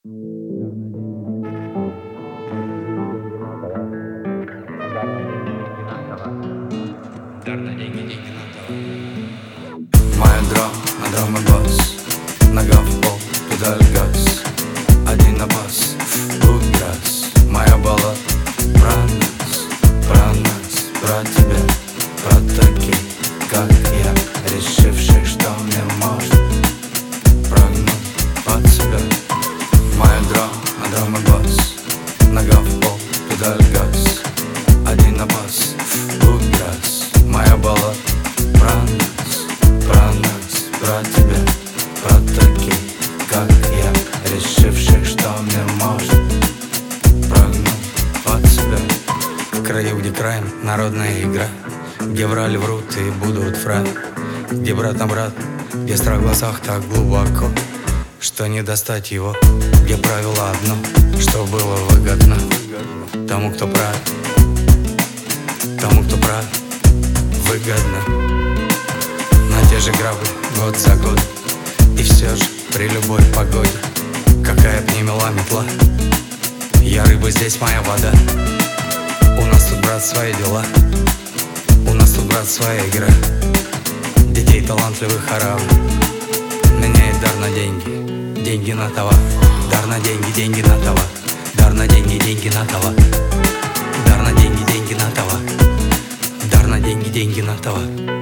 Моя драм и бас, нога в пол, педаль газ, один на бас, раз. Моя баллада про нас, про тебя, про таких, как я, решивших, что мне можно прогнуть под себя. Моя драм и бас, нога в пол, педаль газ, один на бас, раз. Моя баллада про нас, про тебя, про таких, как я, решивших, что мне можно прогнуть под себя. В краю, где краем народная игра, где врали, врут и будут врать, где брат на брат, где страх в глазах так глубоко, что не достать его, где правило одно, что было выгодно тому, кто прав, выгодно. На те же грабли год за год, и все же при любой погоде, какая б ни мила метла, я рыба, здесь моя вода. У нас тут, брат, свои дела, у нас тут, брат, своя игра, детей талантливых орава меняет дар на деньги, деньги на товар. Дар на деньги, деньги на товар. Дар на деньги, деньги на товар. Дар на деньги, деньги на товар. Дар на деньги, деньги на товар.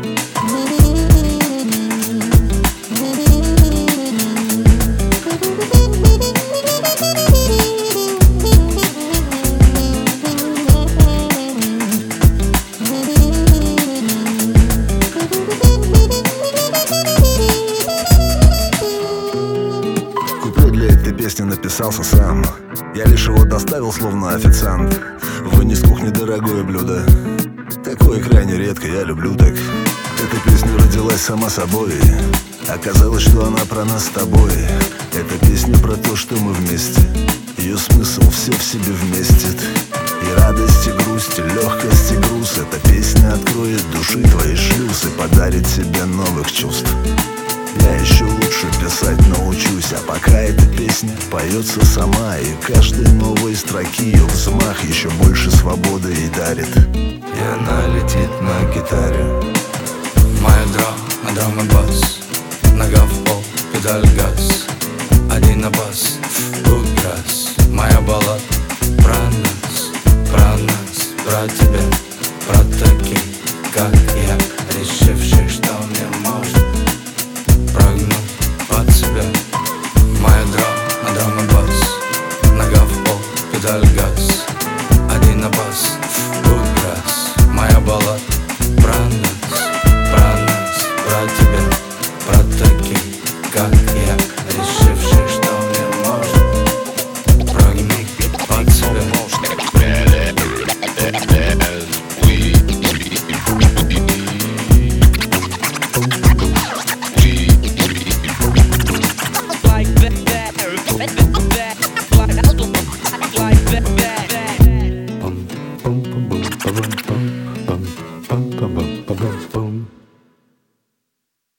Песню написался сам, я лишь его доставил, словно официант. Вынес с кухни дорогое блюдо, такое крайне редко, я люблю так. Эта песня родилась сама собой, оказалось, что она про нас с тобой. Эта песня про то, что мы вместе, ее смысл все в себе вместит. И радость, и грусть, и легкость, и груз. Эта песня откроет души твои шлюзы, подарит тебе новых чувств. Я еще лучше писать научусь, а пока эта песня поется сама, и каждой новой строки ее взмах еще больше свободы ей дарит. И она летит на гитаре. Моя драм и бас, нога в пол, педаль газ, один на бас, раз. Моя баллада про нас, про тебя, про таких, как я, решивших, что мне можно прогнуть под себя. Моя драм и бас, нога в пол, педаль газ,